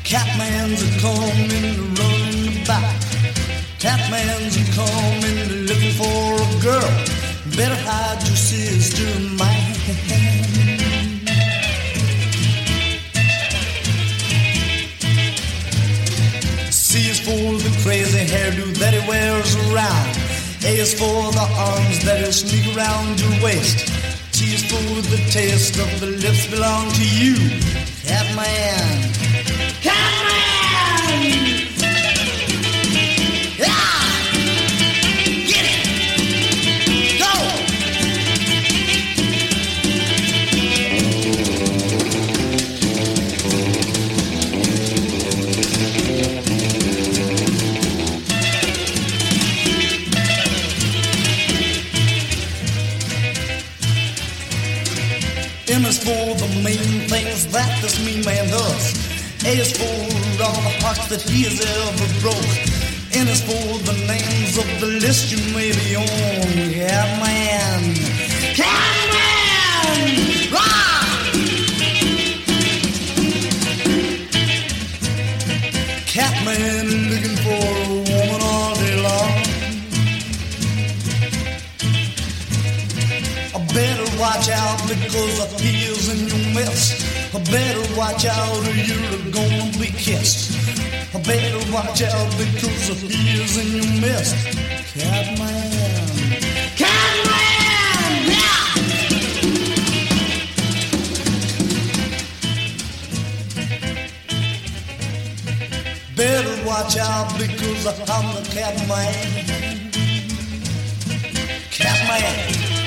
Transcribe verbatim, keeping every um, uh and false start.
Catman's a coming, running back. Catman's a coming, looking for a girl. Better hide your sister, man. C is for the crazy hairdo that he wears around. A is for the arms that will sneak around your waist. T is for the taste of the lips belong to you. Catman. Catman! Yeah! Get it! Go! M is for the main things that this mean man does. A is for all the hearts that he has ever broke. N is for the names of the list you may be on. Catman. Catman! Rock! Catman looking for a woman all day long. I better watch out because of heels in your mess. I better watch out or you're gonna be kissed. I better watch out because of heels in your mess. Catman. Catman! Yeah! Better watch out because I'm the Catman. Catman.